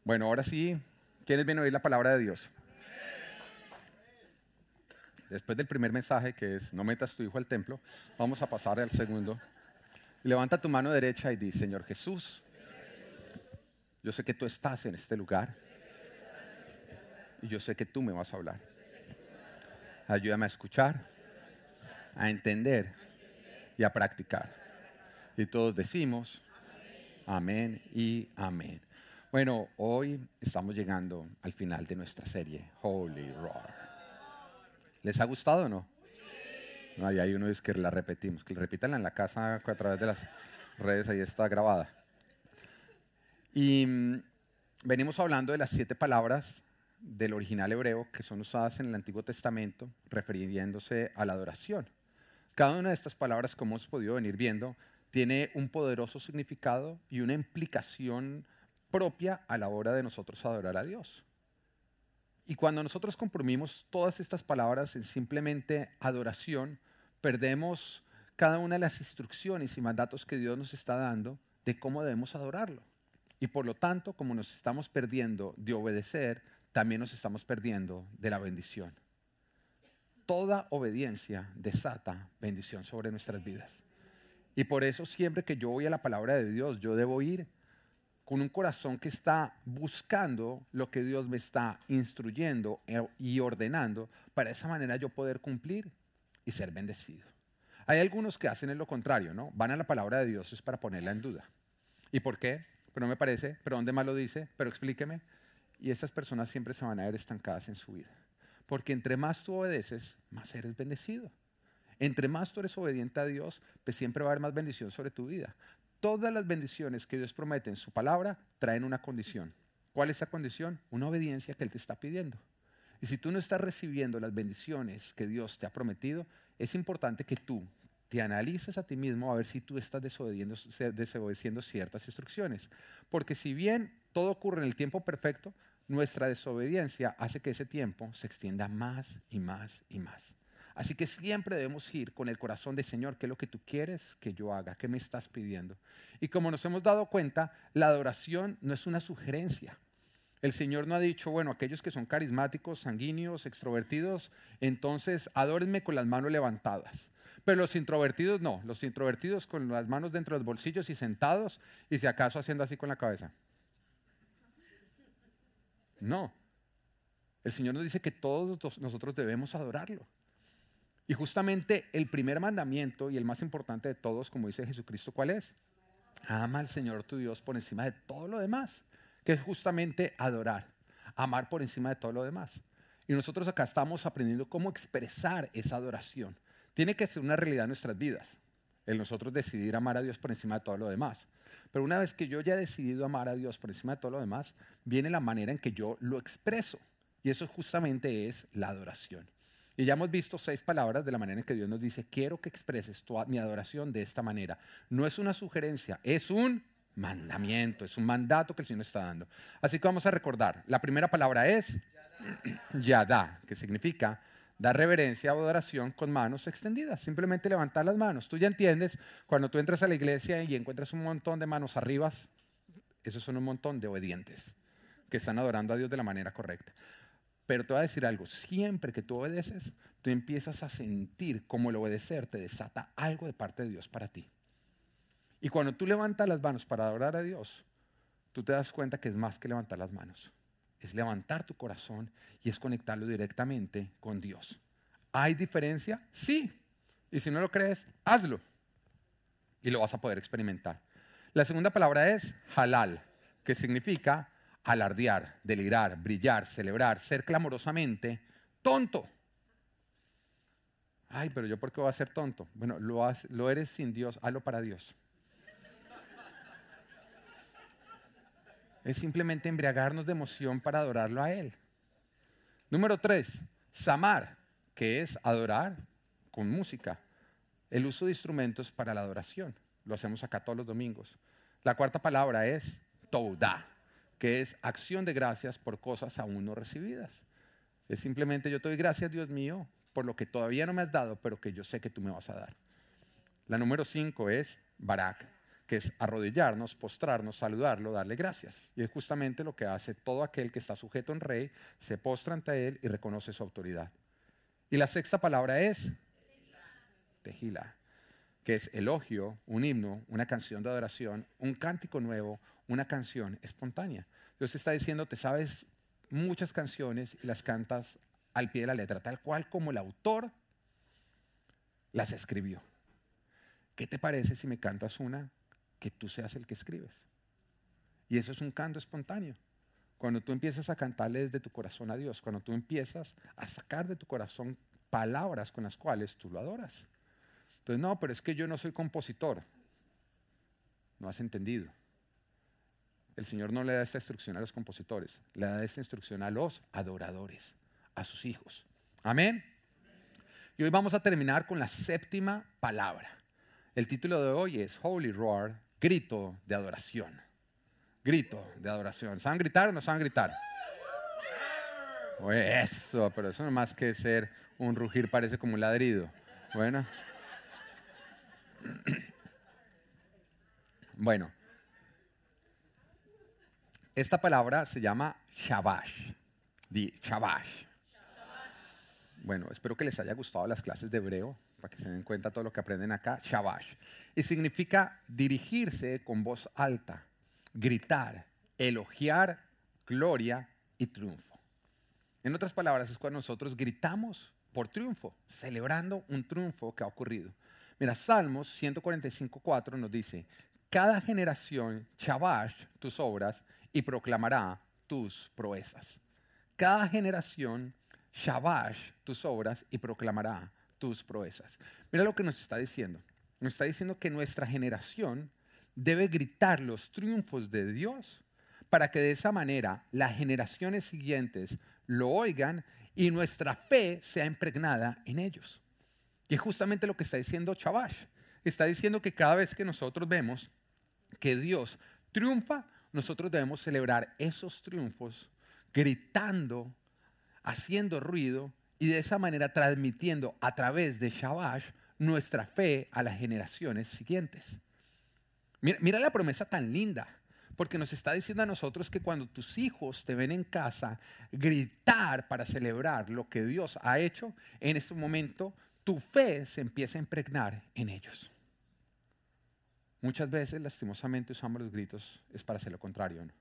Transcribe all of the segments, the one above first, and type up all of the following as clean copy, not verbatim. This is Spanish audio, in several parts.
Bueno, ahora sí, ¿quiénes vienen a oír la palabra de Dios? Después del primer mensaje, que es no metas tu hijo al templo, vamos a pasar al segundo. Levanta tu mano derecha y di: Señor Jesús, yo sé que tú estás en este lugar y yo sé que tú me vas a hablar. Ayúdame a escuchar, a entender y a practicar. Y todos decimos amén y amén. Bueno, hoy estamos llegando al final de nuestra serie Holy Rock. ¿Les ha gustado o no? No, y hay uno es que la repetimos, que repitanla en la casa a través de las redes, ahí está grabada. Y venimos hablando de las 7 palabras del original hebreo que son usadas en el Antiguo Testamento refiriéndose a la adoración. Cada una de estas palabras, como hemos podido venir viendo, tiene un poderoso significado y una implicación propia a la hora de nosotros adorar a Dios. Y cuando nosotros comprimimos todas estas palabras en simplemente adoración, perdemos cada una de las instrucciones y mandatos que Dios nos está dando de cómo debemos adorarlo. Y por lo tanto, como nos estamos perdiendo de obedecer, también nos estamos perdiendo de la bendición. Toda obediencia desata bendición sobre nuestras vidas. Y por eso siempre que yo voy a la palabra de Dios, yo debo ir con un corazón que está buscando lo que Dios me está instruyendo y ordenando, para de esa manera yo poder cumplir y ser bendecido. Hay algunos que hacen lo contrario, ¿no? Van a la palabra de Dios es para ponerla en duda. ¿Y por qué? Pero no me parece, pero ¿dónde más lo dice? Pero explíqueme. Y estas personas siempre se van a ver estancadas en su vida. Porque entre más tú obedeces, más eres bendecido. Entre más tú eres obediente a Dios, pues siempre va a haber más bendición sobre tu vida. Todas las bendiciones que Dios promete en su palabra traen una condición. ¿Cuál es esa condición? Una obediencia que Él te está pidiendo. Y si tú no estás recibiendo las bendiciones que Dios te ha prometido, es importante que tú te analices a ti mismo a ver si tú estás desobedeciendo ciertas instrucciones. Porque si bien todo ocurre en el tiempo perfecto, nuestra desobediencia hace que ese tiempo se extienda más y más y más. Así que siempre debemos ir con el corazón de Señor, ¿qué es lo que tú quieres que yo haga? ¿Qué me estás pidiendo? Y como nos hemos dado cuenta, la adoración no es una sugerencia. El Señor no ha dicho, bueno, aquellos que son carismáticos, sanguíneos, extrovertidos, entonces adórenme con las manos levantadas. Pero los introvertidos no, los introvertidos con las manos dentro de los bolsillos y sentados y si acaso haciendo así con la cabeza. No, el Señor nos dice que todos nosotros debemos adorarlo. Y justamente el primer mandamiento y el más importante de todos, como dice Jesucristo, ¿cuál es? Ama al Señor tu Dios por encima de todo lo demás, que es justamente adorar, amar por encima de todo lo demás. Y nosotros acá estamos aprendiendo cómo expresar esa adoración. Tiene que ser una realidad en nuestras vidas, el nosotros decidir amar a Dios por encima de todo lo demás. Pero una vez que yo ya he decidido amar a Dios por encima de todo lo demás, viene la manera en que yo lo expreso. Y eso justamente es la adoración. Y ya hemos visto 6 palabras de la manera en que Dios nos dice, quiero que expreses mi adoración de esta manera. No es una sugerencia, es un mandamiento, es un mandato que el Señor está dando. Así que vamos a recordar, la primera palabra es yadá, que significa dar reverencia o adoración con manos extendidas. Simplemente levantar las manos. Tú ya entiendes, cuando tú entras a la iglesia y encuentras un montón de manos arriba, esos son un montón de obedientes que están adorando a Dios de la manera correcta. Pero te voy a decir algo, siempre que tú obedeces, tú empiezas a sentir cómo el obedecer te desata algo de parte de Dios para ti. Y cuando tú levantas las manos para adorar a Dios, tú te das cuenta que es más que levantar las manos. Es levantar tu corazón y es conectarlo directamente con Dios. ¿Hay diferencia? Sí. Y si no lo crees, hazlo. Y lo vas a poder experimentar. La segunda palabra es halal, que significa alardear, delirar, brillar, celebrar, ser clamorosamente tonto. Ay, pero yo ¿por qué voy a ser tonto? Bueno, lo eres sin Dios, hazlo para Dios. Es simplemente embriagarnos de emoción para adorarlo a Él. Número 3, samar, que es adorar con música. El uso de instrumentos para la adoración. Lo hacemos acá todos los domingos. La cuarta palabra es toudá, que es acción de gracias por cosas aún no recibidas. Es simplemente yo te doy gracias, Dios mío, por lo que todavía no me has dado, pero que yo sé que tú me vas a dar. La número 5 es barak, que es arrodillarnos, postrarnos, saludarlo, darle gracias. Y es justamente lo que hace todo aquel que está sujeto a un rey, se postra ante él y reconoce su autoridad. Y la sexta palabra es Tejila, que es elogio, un himno, una canción de adoración, un cántico nuevo, una canción espontánea. Dios te está diciendo, te sabes muchas canciones y las cantas al pie de la letra, tal cual como el autor las escribió. ¿Qué te parece si me cantas una que tú seas el que escribes? Y eso es un canto espontáneo. Cuando tú empiezas a cantarle desde tu corazón a Dios, cuando tú empiezas a sacar de tu corazón palabras con las cuales tú lo adoras. Entonces, no, pero es que yo no soy compositor. No has entendido. El Señor no le da esta instrucción a los compositores, le da esta instrucción a los adoradores, a sus hijos. Amén. Y hoy vamos a terminar con la séptima palabra. El título de hoy es Holy Roar, grito de adoración. Grito de adoración. ¿Saben gritar o no saben gritar? Eso, pero eso no es más que ser un rugir, parece como un ladrido. Bueno, esta palabra se llama Shabash. Di Shabash. Bueno, espero que les haya gustado las clases de hebreo, para que se den cuenta todo lo que aprenden acá. Shabash. Y significa dirigirse con voz alta, gritar, elogiar, gloria y triunfo. En otras palabras, es cuando nosotros gritamos por triunfo, celebrando un triunfo que ha ocurrido. Mira, Salmos 145:4 nos dice, cada generación shabash tus obras y proclamará tus proezas. Cada generación shabash tus obras y proclamará tus proezas. Mira lo que nos está diciendo. Nos está diciendo que nuestra generación debe gritar los triunfos de Dios para que de esa manera las generaciones siguientes lo oigan y nuestra fe sea impregnada en ellos. Y es justamente lo que está diciendo Shabash. Está diciendo que cada vez que nosotros vemos que Dios triunfa, nosotros debemos celebrar esos triunfos gritando, haciendo ruido y de esa manera transmitiendo a través de Shabash nuestra fe a las generaciones siguientes. Mira la promesa tan linda, porque nos está diciendo a nosotros que cuando tus hijos te ven en casa gritar para celebrar lo que Dios ha hecho, en este momento tu fe se empieza a impregnar en ellos. Muchas veces, lastimosamente, usamos los gritos es para hacer lo contrario, ¿no?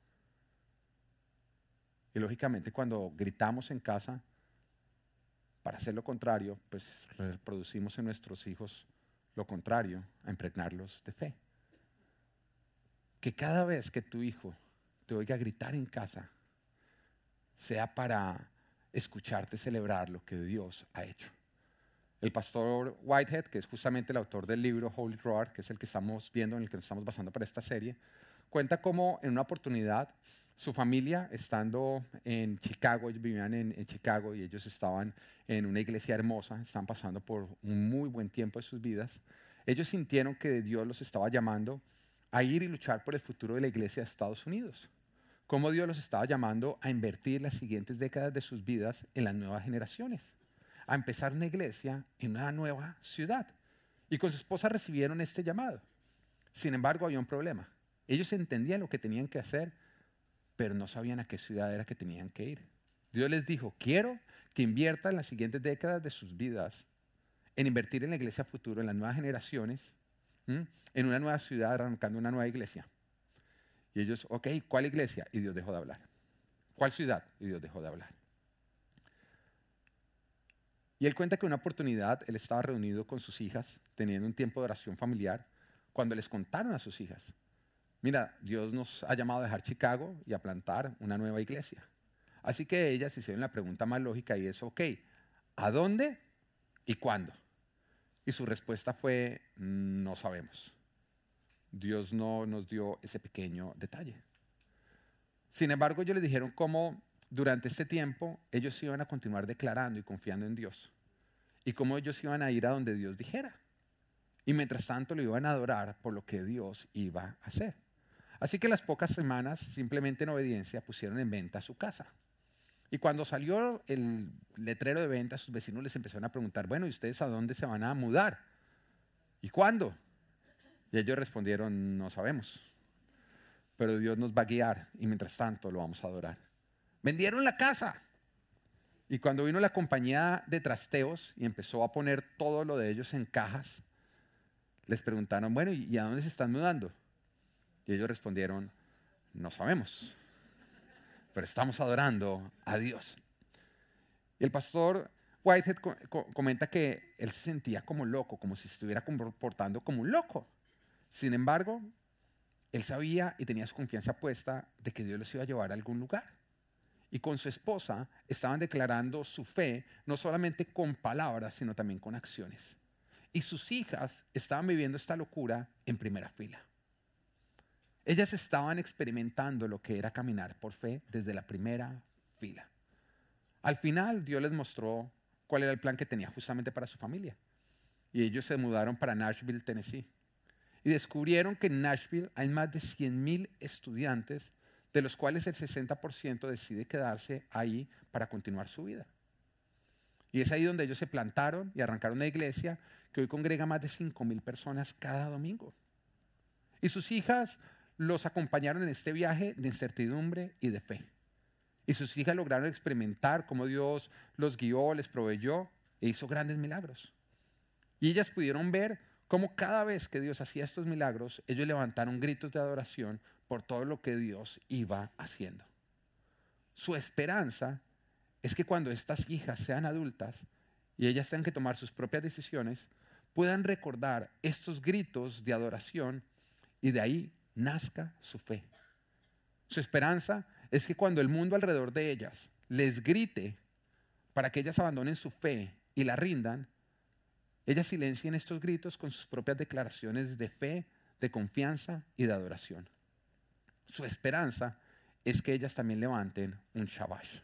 Y lógicamente cuando gritamos en casa para hacer lo contrario, pues reproducimos en nuestros hijos lo contrario, a impregnarlos de fe. Que cada vez que tu hijo te oiga gritar en casa, sea para escucharte celebrar lo que Dios ha hecho. El pastor Whitehead, que es justamente el autor del libro Holy Roar, que es el que estamos viendo, en el que nos estamos basando para esta serie, cuenta cómo en una oportunidad su familia, estando en Chicago, ellos vivían en Chicago y ellos estaban en una iglesia hermosa, estaban pasando por un muy buen tiempo de sus vidas, ellos sintieron que Dios los estaba llamando a ir y luchar por el futuro de la iglesia de Estados Unidos. Cómo Dios los estaba llamando a invertir las siguientes décadas de sus vidas en las nuevas generaciones, a empezar una iglesia en una nueva ciudad. Y con su esposa recibieron este llamado. Sin embargo, había un problema. Ellos entendían lo que tenían que hacer, pero no sabían a qué ciudad era que tenían que ir. Dios les dijo, quiero que inviertan las siguientes décadas de sus vidas en invertir en la iglesia futuro, en las nuevas generaciones, en una nueva ciudad, arrancando una nueva iglesia. Y ellos, ok, ¿cuál iglesia? Y Dios dejó de hablar. ¿Cuál ciudad? Y Dios dejó de hablar. Y él cuenta que una oportunidad, él estaba reunido con sus hijas, teniendo un tiempo de oración familiar, cuando les contaron a sus hijas, mira, Dios nos ha llamado a dejar Chicago y a plantar una nueva iglesia. Así que ellas hicieron la pregunta más lógica y es, ok, ¿a dónde y cuándo? Y su respuesta fue, no sabemos. Dios no nos dio ese pequeño detalle. Sin embargo, ellos les dijeron cómo durante este tiempo ellos iban a continuar declarando y confiando en Dios. Y cómo ellos iban a ir a donde Dios dijera. Y mientras tanto lo iban a adorar por lo que Dios iba a hacer. Así que las pocas semanas, simplemente en obediencia, pusieron en venta su casa. Y cuando salió el letrero de venta, sus vecinos les empezaron a preguntar, bueno, ¿y ustedes a dónde se van a mudar? ¿Y cuándo? Y ellos respondieron, no sabemos, pero Dios nos va a guiar y mientras tanto lo vamos a adorar. Vendieron la casa. Y cuando vino la compañía de trasteos y empezó a poner todo lo de ellos en cajas, les preguntaron, bueno, ¿y a dónde se están mudando? Y ellos respondieron, no sabemos, pero estamos adorando a Dios. Y el pastor Whitehead comenta que él se sentía como loco, como si se estuviera comportando como un loco. Sin embargo, él sabía y tenía su confianza puesta de que Dios los iba a llevar a algún lugar. Y con su esposa estaban declarando su fe, no solamente con palabras, sino también con acciones. Y sus hijas estaban viviendo esta locura en primera fila. Ellas estaban experimentando lo que era caminar por fe desde la primera fila. Al final, Dios les mostró cuál era el plan que tenía justamente para su familia. Y ellos se mudaron para Nashville, Tennessee. Y descubrieron que en Nashville hay más de 100,000 estudiantes, de los cuales el 60% decide quedarse ahí para continuar su vida. Y es ahí donde ellos se plantaron y arrancaron una iglesia que hoy congrega más de 5,000 personas cada domingo. Y sus hijas los acompañaron en este viaje de incertidumbre y de fe. Y sus hijas lograron experimentar cómo Dios los guió, les proveyó e hizo grandes milagros. Y ellas pudieron ver cómo cada vez que Dios hacía estos milagros, ellos levantaron gritos de adoración por todo lo que Dios iba haciendo. Su esperanza es que cuando estas hijas sean adultas y ellas tengan que tomar sus propias decisiones, puedan recordar estos gritos de adoración y de ahí nazca su fe. Su esperanza es que cuando el mundo alrededor de ellas les grite para que ellas abandonen su fe y la rindan, ellas silencien estos gritos con sus propias declaraciones de fe, de confianza y de adoración. Su esperanza es que ellas también levanten un shabash.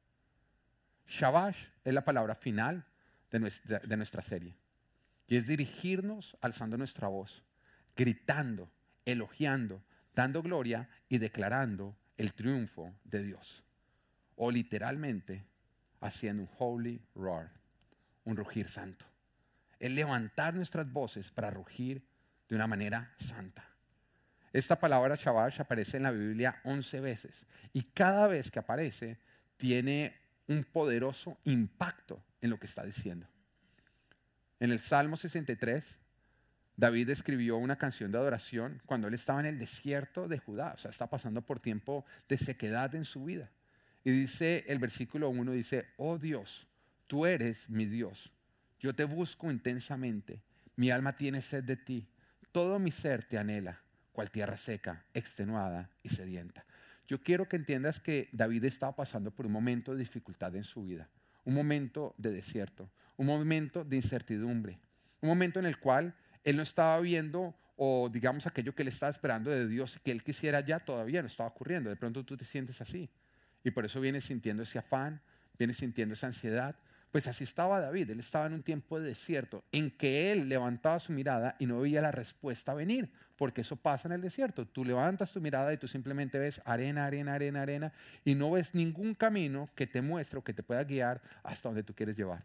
Shabash es la palabra final de nuestra serie. Y es dirigirnos alzando nuestra voz, gritando, elogiando, dando gloria y declarando el triunfo de Dios. O literalmente haciendo un holy roar, un rugir santo. El levantar nuestras voces para rugir de una manera santa. Esta palabra shabash aparece en la Biblia 11 veces y cada vez que aparece tiene un poderoso impacto en lo que está diciendo. En el Salmo 63, David escribió una canción de adoración cuando él estaba en el desierto de Judá, o sea, está pasando por tiempo de sequedad en su vida. Y dice el versículo 1, dice, oh Dios, tú eres mi Dios, yo te busco intensamente, mi alma tiene sed de ti, todo mi ser te anhela, cual tierra seca, extenuada y sedienta. Yo quiero que entiendas que David estaba pasando por un momento de dificultad en su vida, un momento de desierto, un momento de incertidumbre, un momento en el cual él no estaba viendo o digamos aquello que él estaba esperando de Dios que él quisiera ya todavía no estaba ocurriendo. De pronto tú te sientes así y por eso vienes sintiendo ese afán, vienes sintiendo esa ansiedad. Pues así estaba David, él estaba en un tiempo de desierto en que él levantaba su mirada y no veía la respuesta venir, porque eso pasa en el desierto. Tú levantas tu mirada y tú simplemente ves arena, arena, arena, arena y no ves ningún camino que te muestre o que te pueda guiar hasta donde tú quieres llegar.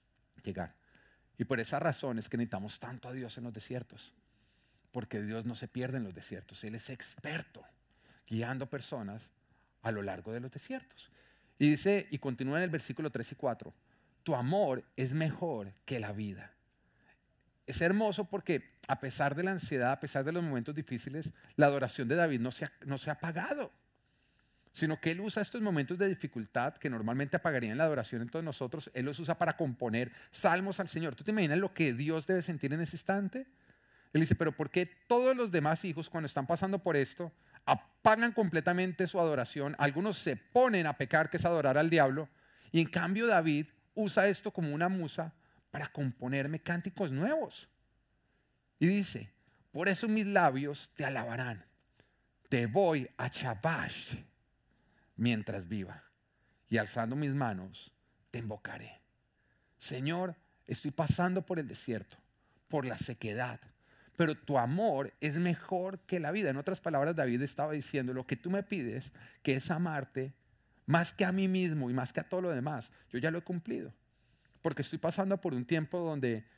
Y por esa razón es que necesitamos tanto a Dios en los desiertos, porque Dios no se pierde en los desiertos, Él es experto guiando personas a lo largo de los desiertos. Y dice, y continúa en el versículo 3 y 4, tu amor es mejor que la vida. Es hermoso porque a pesar de la ansiedad, a pesar de los momentos difíciles, la adoración de David no se ha apagado, sino que él usa estos momentos de dificultad que normalmente apagarían la adoración en todos nosotros, él los usa para componer salmos al Señor. ¿Tú te imaginas lo que Dios debe sentir en ese instante? Él dice, pero ¿por qué todos los demás hijos cuando están pasando por esto apagan completamente su adoración? Algunos se ponen a pecar, que es adorar al diablo, y en cambio David usa esto como una musa para componerme cánticos nuevos. Y dice, por eso mis labios te alabarán, te voy a shabash mientras viva, y alzando mis manos te invocaré. Señor, estoy pasando por el desierto, por la sequedad, pero tu amor es mejor que la vida. En otras palabras, David estaba diciendo, lo que tú me pides, que es amarte más que a mí mismo y más que a todo lo demás, yo ya lo he cumplido, porque estoy pasando por un tiempo donde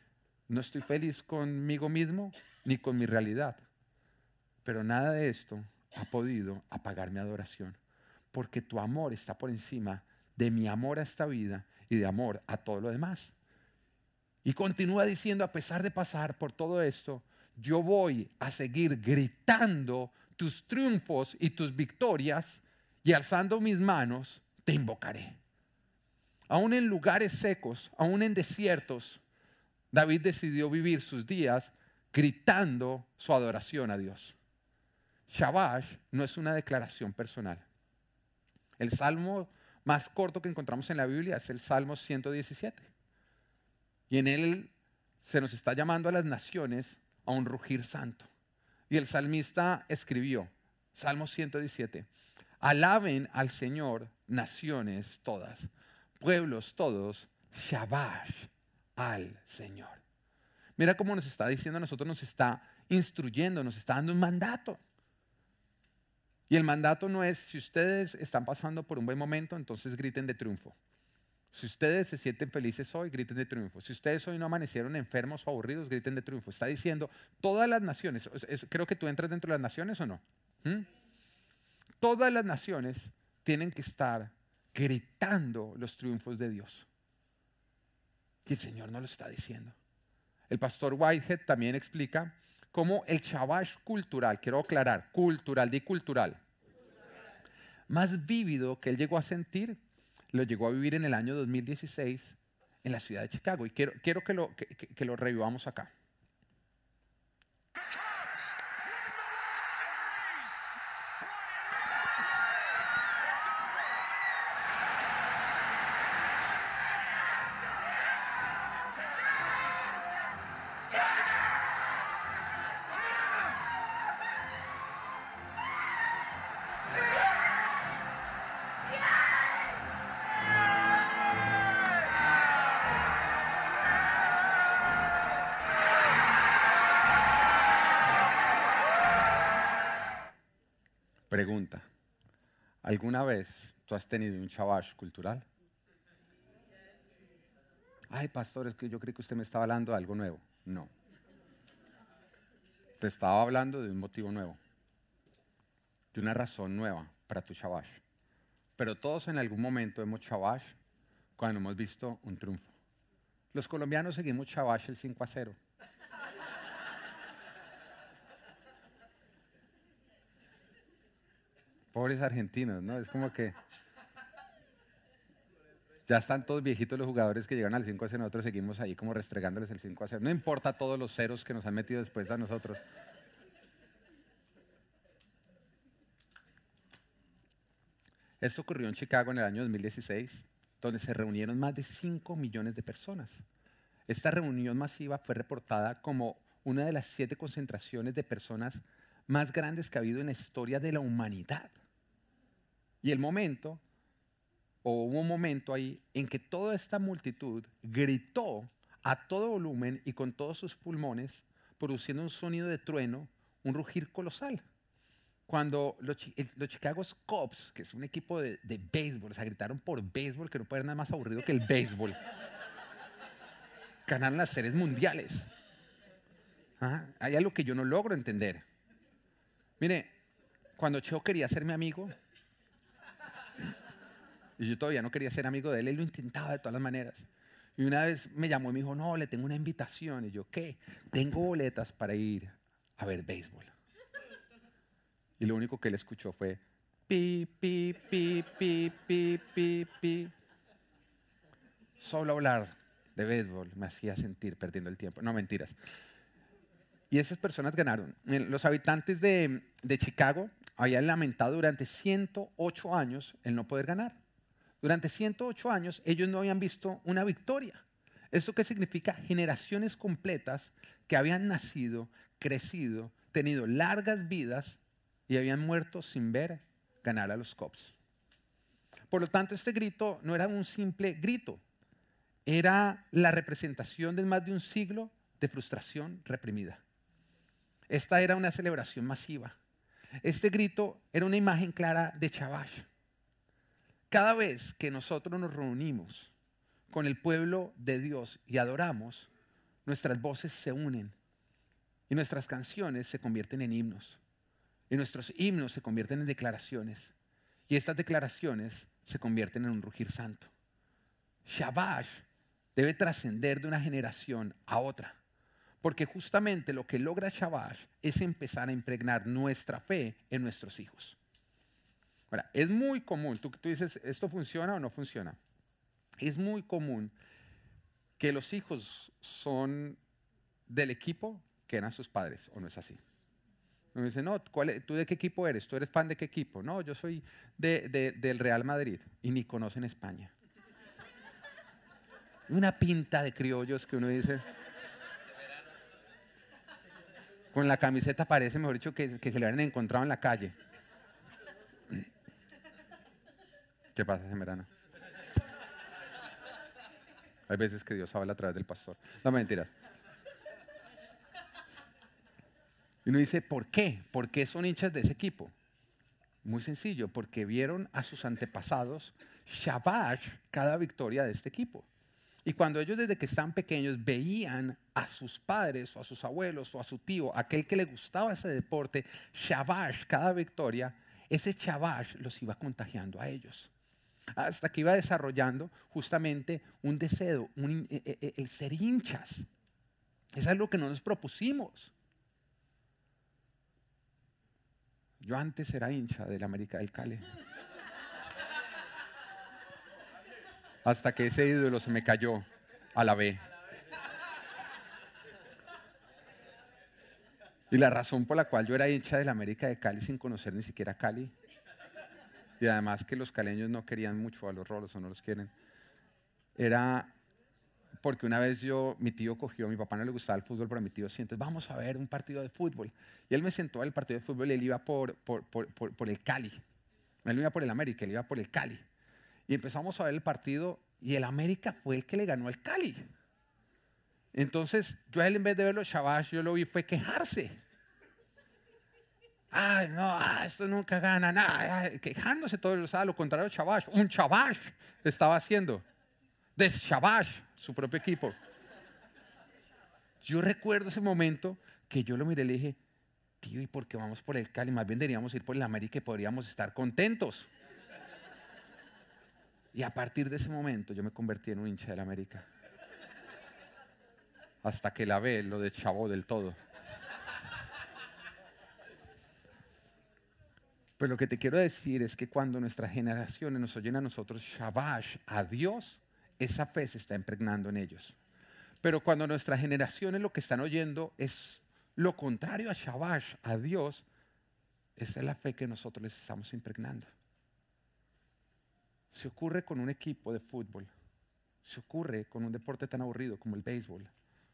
No estoy feliz conmigo mismo ni con mi realidad. Pero nada de esto ha podido apagar mi adoración. Porque tu amor está por encima de mi amor a esta vida y de amor a todo lo demás. Y continúa diciendo, a pesar de pasar por todo esto, yo voy a seguir gritando tus triunfos y tus victorias y alzando mis manos, te invocaré. Aún en lugares secos, aún en desiertos, David decidió vivir sus días gritando su adoración a Dios. Shabash no es una declaración personal. El salmo más corto que encontramos en la Biblia es el Salmo 117. Y en él se nos está llamando a las naciones a un rugir santo. Y el salmista escribió, Salmo 117, alaben al Señor naciones todas, pueblos todos, Shabash al Señor. Mira cómo nos está diciendo a nosotros, nos está instruyendo, nos está dando un mandato. Y el mandato no es, si ustedes están pasando por un buen momento, entonces griten de triunfo. Si ustedes se sienten felices hoy, griten de triunfo. Si ustedes hoy no amanecieron enfermos o aburridos, griten de triunfo. Está diciendo, todas las naciones, creo que tú entras dentro de las naciones o no. Todas las naciones tienen que estar gritando los triunfos de Dios. Y el Señor no lo está diciendo. El pastor Whitehead también explica cómo el Shabash cultural, quiero aclarar, cultural, más vívido que él llegó a sentir, lo llegó a vivir en el año 2016 en la ciudad de Chicago. Y quiero que lo revivamos acá. Pregunta, ¿alguna vez tú has tenido un Shabash cultural? Ay, pastor, es que yo creí que usted me estaba hablando de algo nuevo. No. Te estaba hablando de un motivo nuevo, de una razón nueva para tu Shabash. Pero todos en algún momento hemos Shabash cuando hemos visto un triunfo. Los colombianos seguimos Shabash el 5-0. Pobres argentinos, ¿no? Es como que ya están todos viejitos los jugadores que llegan al 5-0, nosotros seguimos ahí como restregándoles el 5-0. No importa todos los ceros que nos han metido después a nosotros. Esto ocurrió en Chicago en el año 2016, donde se reunieron más de 5 millones de personas. Esta reunión masiva fue reportada como una de las 7 concentraciones de personas más grandes que ha habido en la historia de la humanidad. Y hubo un momento ahí en que toda esta multitud gritó a todo volumen y con todos sus pulmones, produciendo un sonido de trueno, un rugir colosal. Cuando los Chicago Cubs, que es un equipo de béisbol, o sea, gritaron por béisbol, que no puede haber nada más aburrido que el béisbol, ganaron las series mundiales. Hay algo que yo no logro entender. Mire, cuando Cheo quería ser mi amigo, y yo todavía no quería ser amigo de él, él lo intentaba de todas las maneras. Y una vez me llamó y me dijo, no, le tengo una invitación. Y yo, ¿qué? Tengo boletas para ir a ver béisbol. Y lo único que él escuchó fue, pi, pi, pi, pi, pi, pi, pi. Solo hablar de béisbol me hacía sentir perdiendo el tiempo. No, mentiras. Y esas personas ganaron. Los habitantes de Chicago habían lamentado durante 108 años el no poder ganar. Durante 108 años ellos no habían visto una victoria. ¿Esto qué significa? Generaciones completas que habían nacido, crecido, tenido largas vidas y habían muerto sin ver ganar a los Cubs. Por lo tanto, este grito no era un simple grito, era la representación de más de un siglo de frustración reprimida. Esta era una celebración masiva. Este grito era una imagen clara de Shabash. Cada vez que nosotros nos reunimos con el pueblo de Dios y adoramos, nuestras voces se unen y nuestras canciones se convierten en himnos. Y nuestros himnos se convierten en declaraciones. Y estas declaraciones se convierten en un rugir santo. Shabash debe trascender de una generación a otra. Porque justamente lo que logra Shabash es empezar a impregnar nuestra fe en nuestros hijos. Ahora, es muy común, tú dices, ¿esto funciona o no funciona? Es muy común que los hijos son del equipo que eran sus padres, ¿o no es así? Me dice, no, ¿tú de qué equipo eres? ¿Tú eres fan de qué equipo? No, yo soy del Real Madrid y ni conocen España. Una pinta de criollos que uno dice, con la camiseta parece, mejor dicho, que se le habían encontrado en la calle. ¿Qué pasa, Semerano? Hay veces que Dios habla a través del pastor. No, mentiras. Y uno dice, ¿por qué? ¿Por qué son hinchas de ese equipo? Muy sencillo, porque vieron a sus antepasados shabash cada victoria de este equipo. Y cuando ellos desde que están pequeños veían a sus padres o a sus abuelos o a su tío, aquel que le gustaba ese deporte, shabash cada victoria, ese shabash los iba contagiando a ellos. Hasta que iba desarrollando justamente un deseo, el ser hinchas. Es algo que no nos propusimos. Yo antes era hincha del América del Cali. Hasta que ese ídolo se me cayó a la B. Y la razón por la cual yo era hincha del América de Cali sin conocer ni siquiera Cali, y además que los caleños no querían mucho a los rolos o no los quieren, era porque una vez mi tío cogió, a mi papá no le gustaba el fútbol, pero a mi tío sí, entonces vamos a ver un partido de fútbol. Y él me sentó al partido de fútbol y él iba por el Cali. Él no iba por el América, él iba por el Cali. Y empezamos a ver el partido y el América fue el que le ganó al Cali. Entonces yo a él en vez de verlo shabash, yo lo vi fue quejarse. Ay, no, esto nunca gana nada. Quejándose todo lo contrario shabash. Un shabash estaba haciendo. Shabash, su propio equipo. Yo recuerdo ese momento que yo lo miré y le dije, tío, ¿y por qué vamos por el Cali? Más bien deberíamos ir por el América y podríamos estar contentos. Y a partir de ese momento yo me convertí en un hincha del América. Hasta que la B lo deschavó del todo. Pero lo que te quiero decir es que cuando nuestras generaciones nos oyen a nosotros shabash, a Dios, esa fe se está impregnando en ellos. Pero cuando nuestras generaciones lo que están oyendo es lo contrario a shabash, a Dios, esa es la fe que nosotros les estamos impregnando. Se ocurre con un equipo de fútbol, se ocurre con un deporte tan aburrido como el béisbol.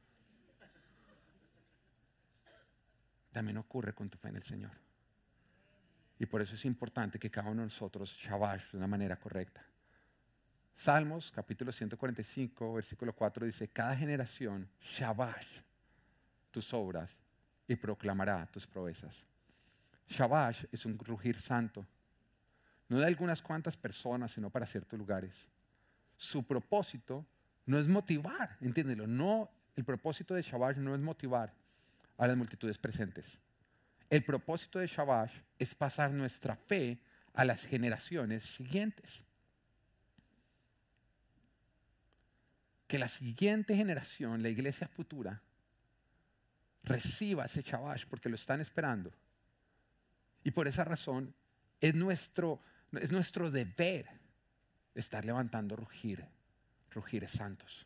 También ocurre con tu fe en el Señor. Y por eso es importante que cada uno de nosotros shabash de una manera correcta. Salmos, capítulo 145, versículo 4 dice, cada generación shabash tus obras y proclamará tus proezas. Shabash es un rugir santo, no de algunas cuantas personas, sino para ciertos lugares. Su propósito no es motivar, entiéndelo, no, el propósito de shabash no es motivar a las multitudes presentes. El propósito de shabash es pasar nuestra fe a las generaciones siguientes. Que la siguiente generación, la iglesia futura, reciba ese shabash porque lo están esperando. Y por esa razón es nuestro deber estar levantando rugires santos.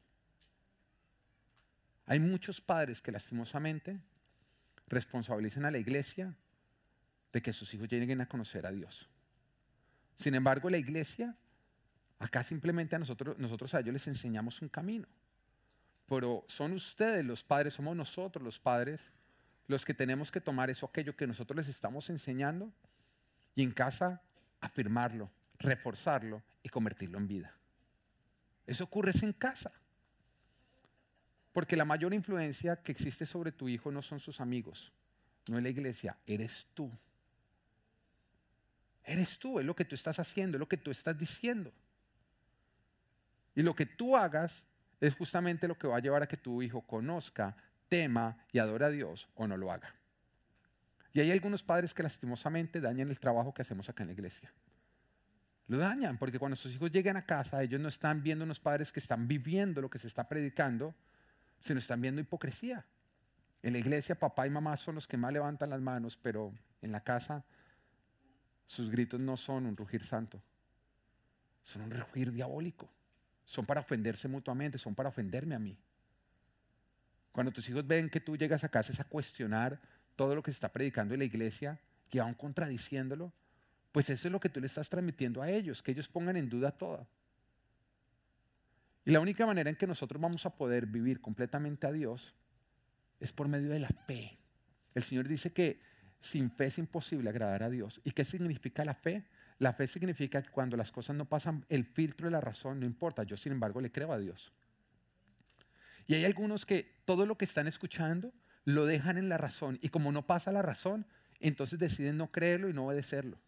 Hay muchos padres que lastimosamente responsabilizan a la iglesia de que sus hijos lleguen a conocer a Dios. Sin embargo, la iglesia, acá simplemente a nosotros a ellos les enseñamos un camino. Pero son ustedes los padres, somos nosotros los padres, los que tenemos que tomar aquello que nosotros les estamos enseñando y en casa afirmarlo, reforzarlo y convertirlo en vida. Eso ocurre en casa. Porque la mayor influencia que existe sobre tu hijo no son sus amigos, no es la iglesia, eres tú. Eres tú, es lo que tú estás haciendo, es lo que tú estás diciendo. Y lo que tú hagas es justamente lo que va a llevar a que tu hijo conozca, tema y adore a Dios o no lo haga. Y hay algunos padres que lastimosamente dañan el trabajo que hacemos acá en la iglesia. Lo dañan porque cuando sus hijos llegan a casa, ellos no están viendo unos padres que están viviendo lo que se está predicando, sino están viendo hipocresía. En la iglesia papá y mamá son los que más levantan las manos, pero en la casa sus gritos no son un rugir santo, son un rugir diabólico. Son para ofenderse mutuamente, son para ofenderme a mí. Cuando tus hijos ven que tú llegas a casa es a cuestionar todo lo que se está predicando en la iglesia, que van contradiciéndolo, pues eso es lo que tú le estás transmitiendo a ellos, que ellos pongan en duda todo. Y la única manera en que nosotros vamos a poder vivir completamente a Dios es por medio de la fe. El Señor dice que sin fe es imposible agradar a Dios. ¿Y qué significa la fe? La fe significa que cuando las cosas no pasan el filtro de la razón, no importa, yo sin embargo le creo a Dios. Y hay algunos que todo lo que están escuchando lo dejan en la razón y como no pasa la razón, entonces deciden no creerlo y no obedecerlo.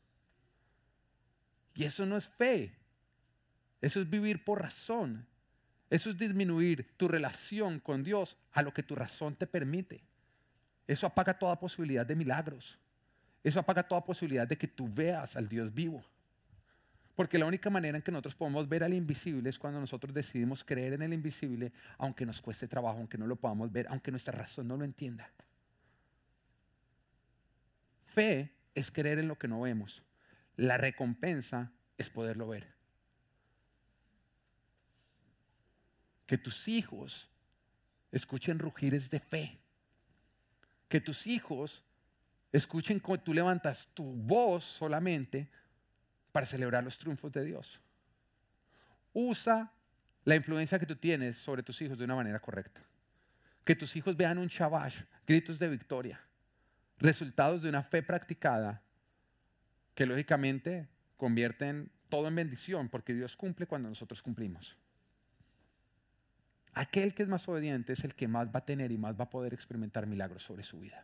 Y eso no es fe, eso es vivir por razón, eso es disminuir tu relación con Dios a lo que tu razón te permite. Eso apaga toda posibilidad de milagros, eso apaga toda posibilidad de que tú veas al Dios vivo. Porque la única manera en que nosotros podemos ver al invisible es cuando nosotros decidimos creer en el invisible, aunque nos cueste trabajo, aunque no lo podamos ver, aunque nuestra razón no lo entienda. Fe es creer en lo que no vemos. La recompensa es poderlo ver. Que tus hijos escuchen rugires de fe. Que tus hijos escuchen cómo tú levantas tu voz solamente para celebrar los triunfos de Dios. Usa la influencia que tú tienes sobre tus hijos de una manera correcta. Que tus hijos vean un shabash, gritos de victoria, resultados de una fe practicada que lógicamente convierten todo en bendición porque Dios cumple cuando nosotros cumplimos. Aquel que es más obediente es el que más va a tener y más va a poder experimentar milagros sobre su vida.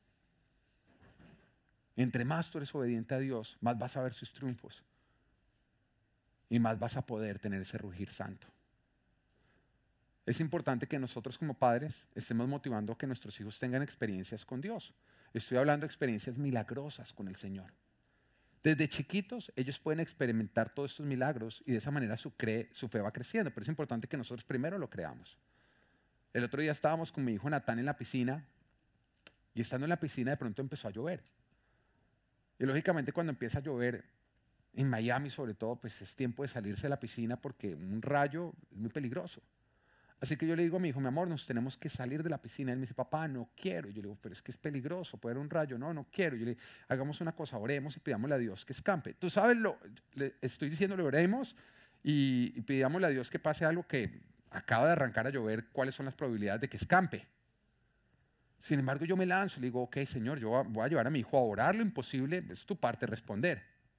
Entre más tú eres obediente a Dios, más vas a ver sus triunfos y más vas a poder tener ese rugir santo. Es importante que nosotros como padres estemos motivando a que nuestros hijos tengan experiencias con Dios. Estoy hablando de experiencias milagrosas con el Señor. Desde chiquitos ellos pueden experimentar todos estos milagros y de esa manera su fe va creciendo, pero es importante que nosotros primero lo creamos. El otro día estábamos con mi hijo Natán en la piscina y estando en la piscina de pronto empezó a llover. Y lógicamente cuando empieza a llover, en Miami sobre todo, pues es tiempo de salirse de la piscina porque un rayo es muy peligroso. Así que yo le digo a mi hijo, mi amor, nos tenemos que salir de la piscina. Él me dice, papá, no quiero. Y yo le digo, pero es que es peligroso, puede haber un rayo. No, no quiero. Yo le digo, hagamos una cosa, oremos y pidámosle a Dios que escampe. Tú sabes, le estoy diciéndole, oremos y pidámosle a Dios que pase algo que acaba de arrancar a llover, cuáles son las probabilidades de que escampe. Sin embargo, yo me lanzo y le digo, ok, Señor, yo voy a llevar a mi hijo a orar lo imposible, es tu parte responder.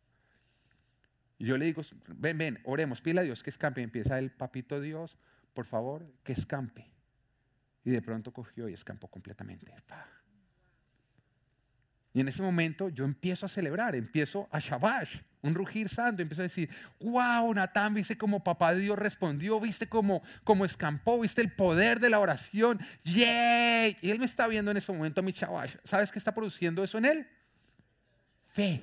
Y yo le digo, ven, oremos, pídele a Dios que escampe. Y empieza el papito Dios, por favor, que escampe. Y de pronto cogió y escampó completamente. Y en ese momento yo empiezo a celebrar, empiezo a shabash, un rugir santo. Empiezo a decir, wow, Natán, viste cómo papá Dios respondió, viste cómo escampó, viste el poder de la oración. ¡Yay! Y él me está viendo en ese momento mi shabash. ¿Sabes qué está produciendo eso en él? Fe.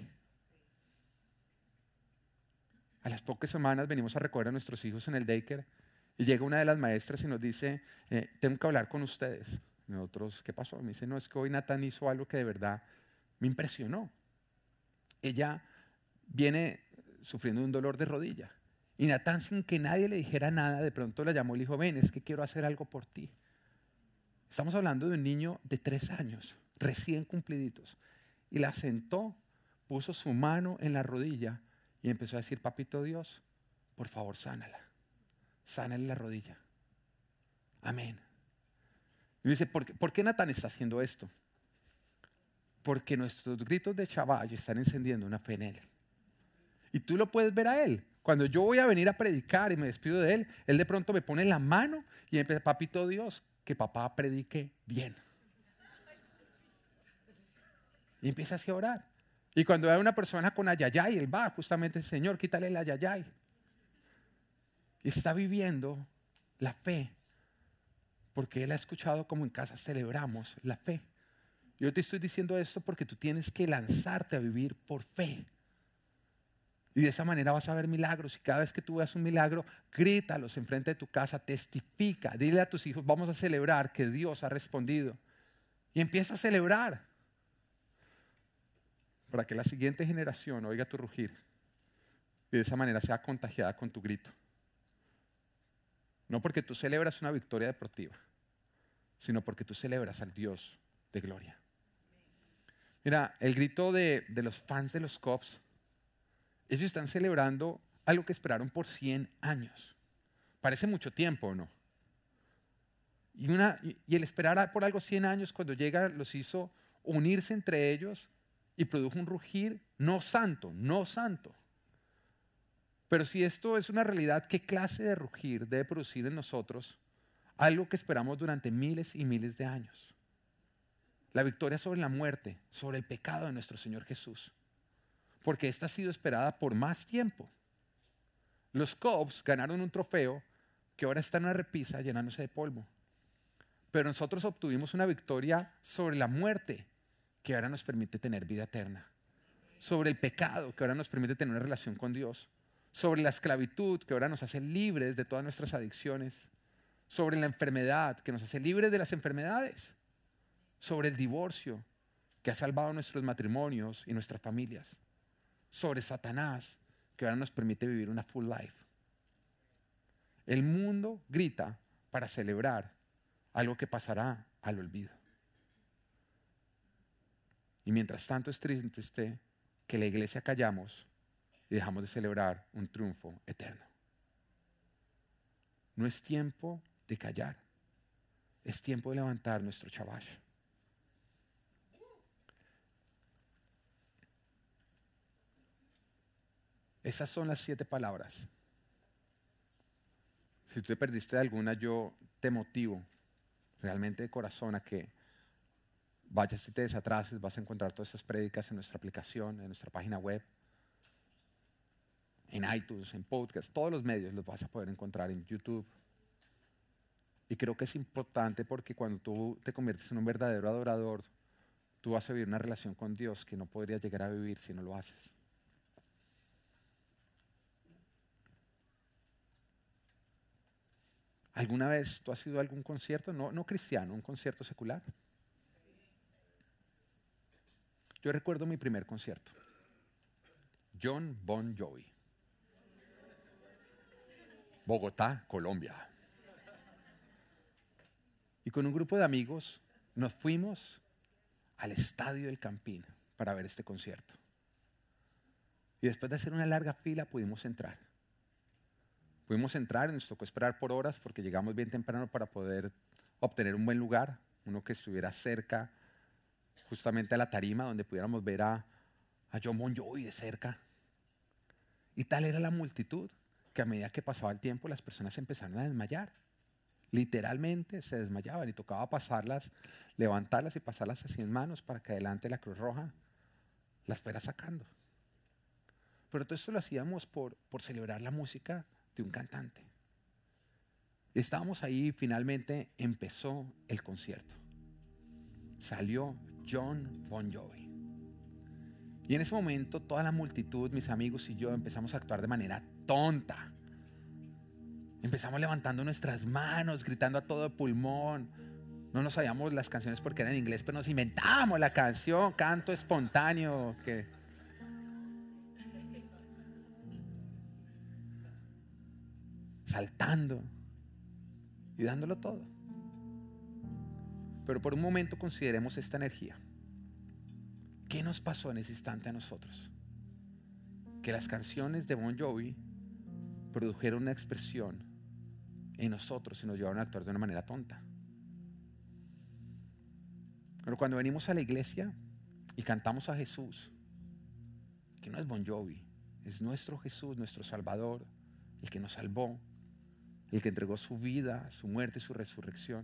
A las pocas semanas venimos a recoger a nuestros hijos en el daycare y llega una de las maestras y nos dice, tengo que hablar con ustedes. Y nosotros, ¿qué pasó? Me dice, no, es que hoy Natán hizo algo que de verdad me impresionó. Ella viene sufriendo un dolor de rodilla y Natán, sin que nadie le dijera nada, de pronto la llamó y le dijo, ven, es que quiero hacer algo por ti. Estamos hablando de un niño de 3 años, recién cumpliditos. Y la sentó, puso su mano en la rodilla y empezó a decir, papito Dios, por favor, sánala. Sánale la rodilla. Amén. Y me dice, ¿por qué Natán está haciendo esto? Porque nuestros gritos de Shabbat están encendiendo una fe en él. Y tú lo puedes ver a él. Cuando yo voy a venir a predicar y me despido de él, él de pronto me pone la mano y empieza, papito Dios, que papá predique bien. Y empieza así a orar. Y cuando hay una persona con ayayay, él va justamente, Señor, quítale el ayayay. Y está viviendo la fe, porque Él ha escuchado como en casa celebramos la fe. Yo te estoy diciendo esto porque tú tienes que lanzarte a vivir por fe. Y de esa manera vas a ver milagros. Y cada vez que tú veas un milagro, grítalos enfrente de tu casa, testifica, dile a tus hijos, vamos a celebrar que Dios ha respondido. Y empieza a celebrar para que la siguiente generación oiga tu rugir y de esa manera sea contagiada con tu grito. No porque tú celebras una victoria deportiva, sino porque tú celebras al Dios de gloria. Mira, el grito de los fans de los Cubs, ellos están celebrando algo que esperaron por 100 años. Parece mucho tiempo, ¿o no? Y el esperar por algo 100 años, cuando llega, los hizo unirse entre ellos y produjo un rugir no santo, no santo. Pero si esto es una realidad, ¿qué clase de rugir debe producir en nosotros algo que esperamos durante miles y miles de años? La victoria sobre la muerte, sobre el pecado de nuestro Señor Jesús. Porque esta ha sido esperada por más tiempo. Los Cubs ganaron un trofeo que ahora está en una repisa llenándose de polvo. Pero nosotros obtuvimos una victoria sobre la muerte que ahora nos permite tener vida eterna. Sobre el pecado que ahora nos permite tener una relación con Dios. Sobre la esclavitud que ahora nos hace libres de todas nuestras adicciones. Sobre la enfermedad que nos hace libres de las enfermedades. Sobre el divorcio que ha salvado nuestros matrimonios y nuestras familias. Sobre Satanás que ahora nos permite vivir una full life. El mundo grita para celebrar algo que pasará al olvido. Y mientras tanto es triste que la iglesia callamos y dejamos de celebrar un triunfo eterno. No es tiempo de callar, es tiempo de levantar nuestro chabash. Esas son las 7 palabras. Si tú te perdiste de alguna, yo te motivo realmente de corazón a que vayas y te desatrases. Vas a encontrar todas esas prédicas en nuestra aplicación, en nuestra página web, en iTunes, en podcast, todos los medios los vas a poder encontrar en YouTube. Y creo que es importante porque cuando tú te conviertes en un verdadero adorador, tú vas a vivir una relación con Dios que no podrías llegar a vivir si no lo haces. ¿Alguna vez tú has ido a algún concierto? No cristiano, un concierto secular. Yo recuerdo mi primer concierto. John Bon Jovi. Bogotá, Colombia. Y con un grupo de amigos nos fuimos al Estadio del Campín para ver este concierto. Y después de hacer una larga fila pudimos entrar. Pudimos entrar y nos tocó esperar por horas porque llegamos bien temprano para poder obtener un buen lugar, uno que estuviera cerca justamente a la tarima donde pudiéramos ver a John Bon Jovi de cerca. Y tal era la multitud que a medida que pasaba el tiempo las personas empezaron a desmayar. Literalmente se desmayaban y tocaba pasarlas, levantarlas y pasarlas así en manos para que adelante la Cruz Roja las fuera sacando. Pero todo esto lo hacíamos por celebrar la música de un cantante. Y estábamos ahí y finalmente empezó el concierto. Salió John Bon Jovi. Y en ese momento toda la multitud, mis amigos y yo empezamos a actuar de manera tonta. Empezamos levantando nuestras manos, gritando a todo pulmón. No nos sabíamos las canciones porque eran en inglés, pero nos inventábamos la canción, canto espontáneo. Saltando y dándolo todo. Pero por un momento consideremos esta energía. ¿Qué nos pasó en ese instante a nosotros? Que las canciones de Bon Jovi produjeron una expresión en nosotros y nos llevaron a actuar de una manera tonta. Pero cuando venimos a la iglesia y cantamos a Jesús, que no es Bon Jovi, es nuestro Jesús, nuestro Salvador, el que nos salvó, el que entregó su vida, su muerte y su resurrección.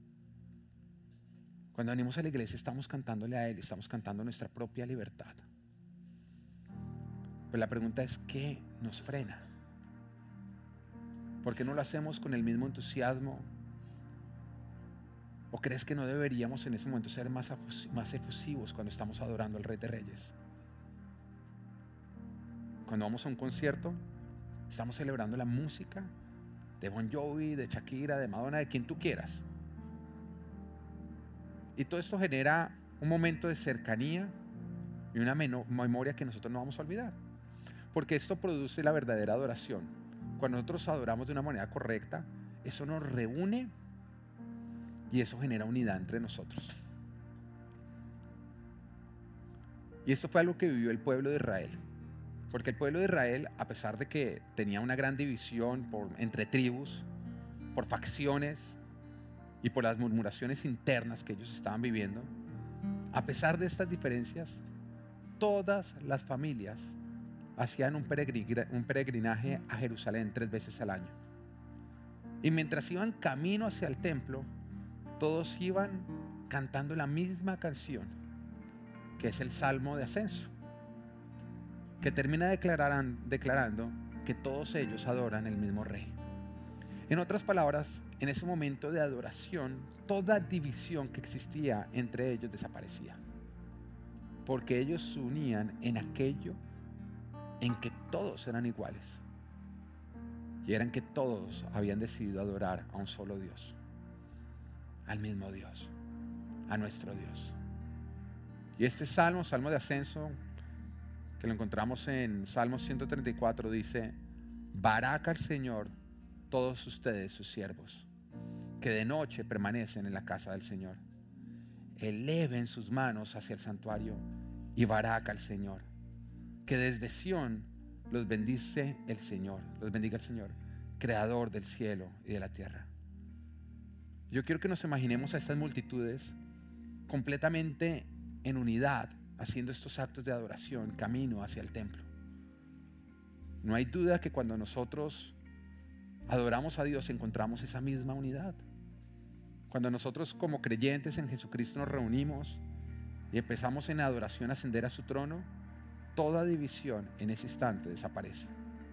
Cuando venimos a la iglesia estamos cantándole a Él, estamos cantando nuestra propia libertad. Pero la pregunta es, ¿qué nos frena? ¿Por qué no lo hacemos con el mismo entusiasmo? ¿O crees que no deberíamos en ese momento ser más efusivos cuando estamos adorando al Rey de Reyes? Cuando vamos a un concierto, estamos celebrando la música de Bon Jovi, de Shakira, de Madonna, de quien tú quieras. Y todo esto genera un momento de cercanía y una memoria que nosotros no vamos a olvidar. Porque esto produce la verdadera adoración. Cuando nosotros adoramos de una manera correcta, eso nos reúne y eso genera unidad entre nosotros. Y esto fue algo que vivió el pueblo de Israel. Porque el pueblo de Israel, a pesar de que tenía una gran división entre tribus, por facciones y por las murmuraciones internas que ellos estaban viviendo, a pesar de estas diferencias, todas las familias hacían un peregrinaje a Jerusalén 3 veces al año. Y mientras iban camino hacia el templo, todos iban cantando la misma canción, que es el Salmo de Ascenso, que termina declarando que todos ellos adoran el mismo Rey. En otras palabras, en ese momento de adoración, toda división que existía entre ellos desaparecía, porque ellos se unían en aquello en que todos eran iguales, y eran que todos habían decidido adorar a un solo Dios, al mismo Dios, a nuestro Dios. Y este salmo de ascenso, que lo encontramos en Salmo 134, dice: Barak al Señor todos ustedes sus siervos, que de noche permanecen en la casa del Señor. Eleven sus manos hacia el santuario y barak al Señor, que desde Sión los bendiga el Señor, creador del cielo y de la tierra. Yo quiero que nos imaginemos a estas multitudes completamente en unidad, haciendo estos actos de adoración camino hacia el templo. No hay duda que cuando nosotros adoramos a Dios encontramos esa misma unidad. Cuando nosotros como creyentes en Jesucristo nos reunimos y empezamos en adoración a ascender a su trono, toda división en ese instante desaparece.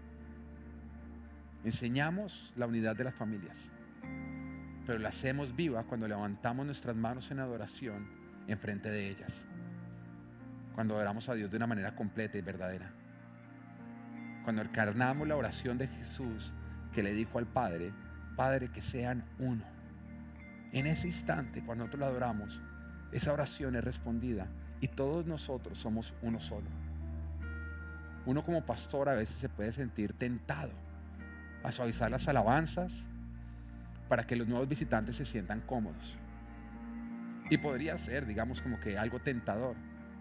Enseñamos la unidad de las familias, pero la hacemos viva cuando levantamos nuestras manos en adoración en frente de ellas, cuando adoramos a Dios de una manera completa y verdadera, cuando encarnamos la oración de Jesús que le dijo al Padre: Padre, que sean uno. En ese instante, cuando nosotros la adoramos, esa oración es respondida y todos nosotros somos uno solo. Uno como pastor a veces se puede sentir tentado a suavizar las alabanzas para que los nuevos visitantes se sientan cómodos. Y podría ser, digamos, como que algo tentador.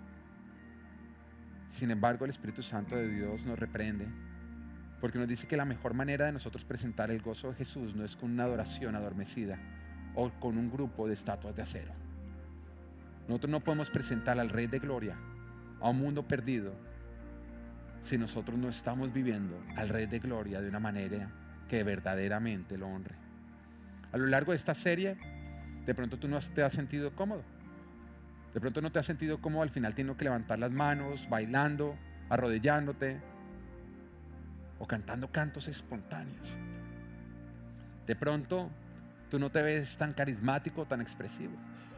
Sin embargo, el Espíritu Santo de Dios nos reprende, porque nos dice que la mejor manera de nosotros presentar el gozo de Jesús no es con una adoración adormecida o con un grupo de estatuas de acero. Nosotros no podemos presentar al Rey de Gloria a un mundo perdido si nosotros no estamos viviendo al Rey de Gloria de una manera que verdaderamente lo honre. A lo largo de esta serie, de pronto tú no te has sentido cómodo. De pronto no te has sentido cómodo al final teniendo que levantar las manos, bailando, arrodillándote o cantando cantos espontáneos. De pronto tú no te ves tan carismático, tan expresivo.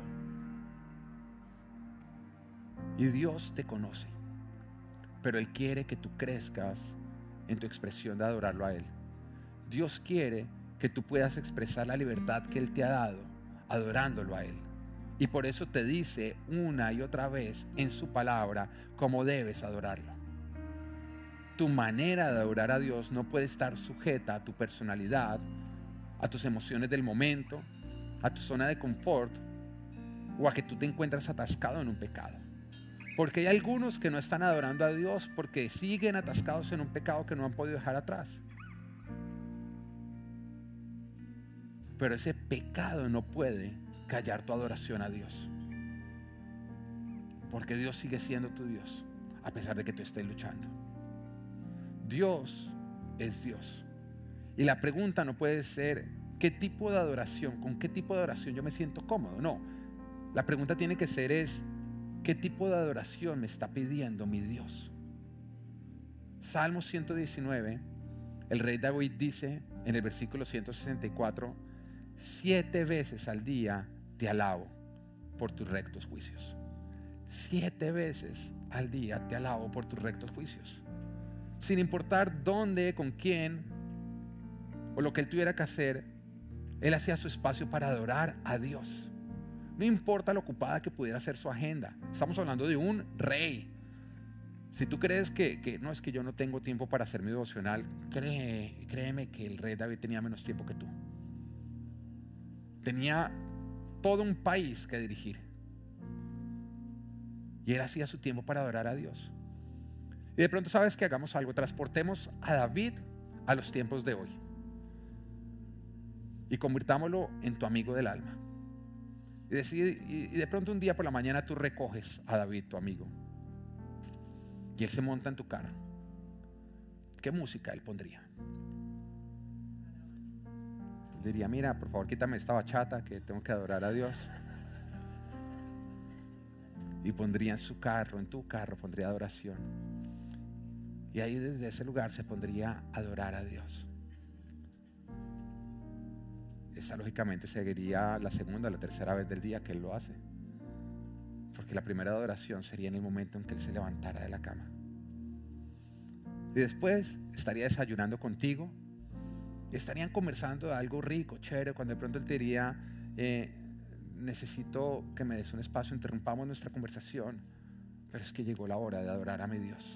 Y Dios te conoce, pero Él quiere que tú crezcas en tu expresión de adorarlo a Él. Dios quiere que tú puedas expresar la libertad que Él te ha dado adorándolo a Él. Y por eso te dice una y otra vez en su palabra cómo debes adorarlo. Tu manera de adorar a Dios no puede estar sujeta a tu personalidad, a tus emociones del momento, a tu zona de confort o a que tú te encuentras atascado en un pecado. Porque hay algunos que no están adorando a Dios porque siguen atascados en un pecado que no han podido dejar atrás. Pero ese pecado no puede callar tu adoración a Dios, porque Dios sigue siendo tu Dios a pesar de que tú estés luchando. Dios es Dios, y la pregunta no puede ser ¿qué tipo de adoración? ¿Con qué tipo de adoración yo me siento cómodo? No, la pregunta tiene que ser ¿qué tipo de adoración me está pidiendo mi Dios? Salmo 119 El rey David dice en el versículo 164, 7 veces al día te alabo por tus rectos juicios. 7 veces al día te alabo por tus rectos juicios. Sin importar dónde, con quién o lo que él tuviera que hacer, él hacía su espacio para adorar a Dios. No importa lo ocupada que pudiera ser su agenda. Estamos hablando de un rey. Si tú crees que no, es que yo no tengo tiempo para hacer mi devocional, créeme que el rey David tenía menos tiempo que tú. Tenía todo un país que dirigir. Y él hacía su tiempo para adorar a Dios. Y de pronto, ¿sabes qué? Hagamos algo. Transportemos a David a los tiempos de hoy. Y convirtámoslo en tu amigo del alma. Y de pronto un día por la mañana tú recoges a David, tu amigo. Y él se monta en tu carro. ¿Qué música él pondría? Él diría, mira, por favor quítame esta bachata que tengo que adorar a Dios. Y pondría en su carro, en tu carro, pondría adoración. Y ahí desde ese lugar se pondría a adorar a Dios. Esa lógicamente seguiría la segunda o la tercera vez del día que él lo hace. Porque la primera adoración sería en el momento en que él se levantara de la cama. Y después estaría desayunando contigo. Y estarían conversando de algo rico, chévere. Cuando de pronto él te diría, necesito que me des un espacio, interrumpamos nuestra conversación. Pero es que llegó la hora de adorar a mi Dios.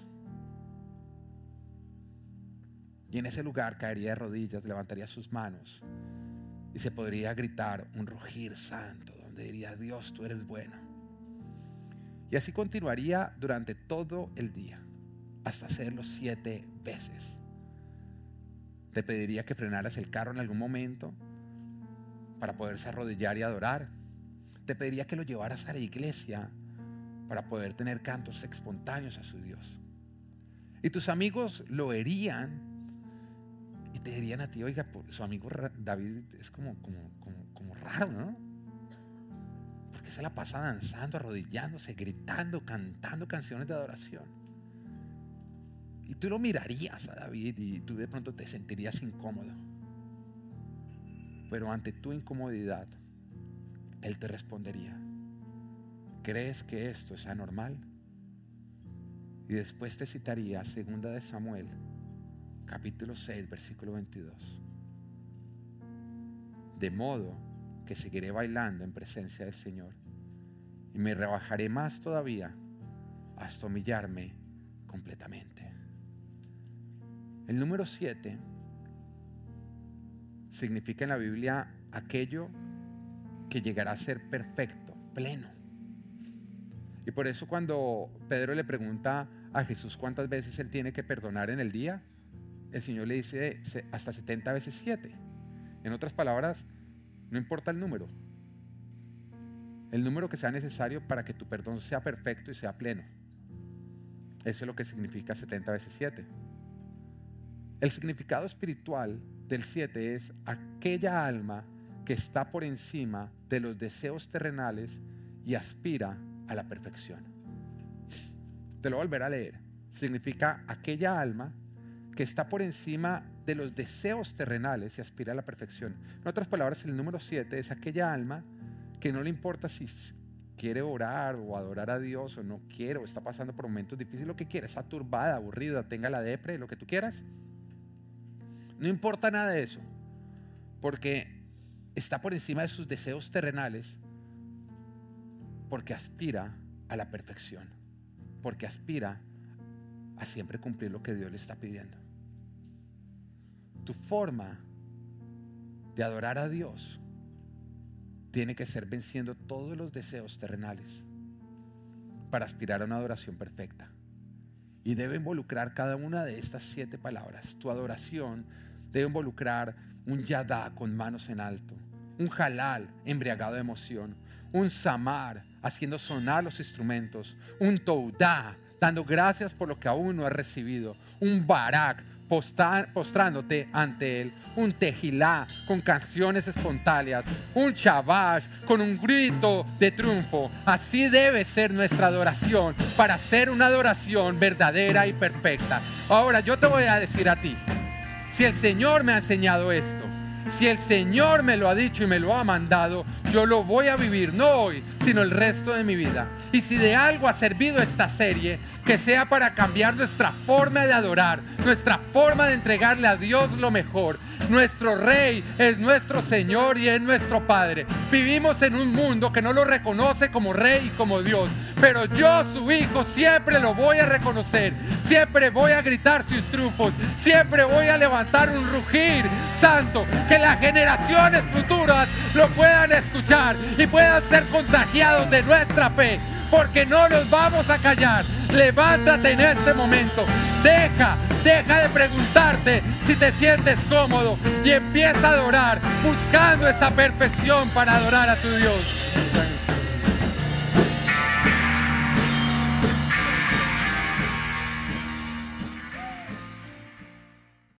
Y en ese lugar caería de rodillas, levantaría sus manos. Y se podría gritar un rugir santo, donde diría, Dios, tú eres bueno. Y así continuaría durante todo el día, hasta hacerlo 7 veces. Te pediría que frenaras el carro en algún momento para poderse arrodillar y adorar. Te pediría que lo llevaras a la iglesia para poder tener cantos espontáneos a su Dios. Y tus amigos lo oirían y te dirían a ti, oiga, su amigo David es como raro, ¿no? Porque se la pasa danzando, arrodillándose, gritando, cantando canciones de adoración. Y tú lo mirarías a David y tú de pronto te sentirías incómodo. Pero ante tu incomodidad, él te respondería, ¿crees que esto es anormal? Y después te citaría 2 de Samuel, capítulo 6, versículo 22. De modo que seguiré bailando en presencia del Señor y me rebajaré más todavía hasta humillarme completamente. El número 7 significa en la Biblia aquello que llegará a ser perfecto, pleno. Y por eso cuando Pedro le pregunta a Jesús cuántas veces él tiene que perdonar en el día, el Señor le dice hasta 70 veces 7. En otras palabras, no importa el número que sea necesario para que tu perdón sea perfecto y sea pleno. Eso es lo que significa 70 veces 7. El significado espiritual del 7 es aquella alma que está por encima de los deseos terrenales y aspira a la perfección. Te lo voy a volver a leer. Significa aquella alma que está por encima de los deseos terrenales y aspira a la perfección. En otras palabras, el número 7 es aquella alma que no le importa si quiere orar o adorar a Dios o no quiere, o está pasando por momentos difíciles, lo que quiera, está turbada, aburrida, tenga la depre, lo que tú quieras. No importa nada de eso, porque está por encima de sus deseos terrenales, porque aspira a la perfección, porque aspira a siempre cumplir lo que Dios le está pidiendo. Tu forma de adorar a Dios tiene que ser venciendo todos los deseos terrenales para aspirar a una adoración perfecta. Y debe involucrar cada una de estas 7 palabras. Tu adoración debe involucrar un yadá con manos en alto, un halal embriagado de emoción, un samar haciendo sonar los instrumentos, un toudá dando gracias por lo que aún no has recibido, un barak postrándote ante él, un tejilá con canciones espontáneas, un shabash con un grito de triunfo. Así debe ser nuestra adoración para hacer una adoración verdadera y perfecta. Ahora yo te voy a decir a ti, Si el Señor me ha enseñado esto, si el Señor me lo ha dicho y me lo ha mandado, yo lo voy a vivir, no hoy, sino el resto de mi vida. Y si de algo ha servido esta serie, que sea para cambiar nuestra forma de adorar, nuestra forma de entregarle a Dios lo mejor. Nuestro Rey es nuestro Señor y es nuestro Padre. Vivimos en un mundo que no lo reconoce como Rey y como Dios, pero yo, su Hijo, siempre lo voy a reconocer. Siempre voy a gritar sus triunfos, siempre voy a levantar un rugir santo, que las generaciones futuras lo puedan escuchar y puedan ser contagiados de nuestra fe, porque no nos vamos a callar. Levántate en este momento, deja de preguntarte si te sientes cómodo y empieza a adorar, buscando esa perfección para adorar a tu Dios.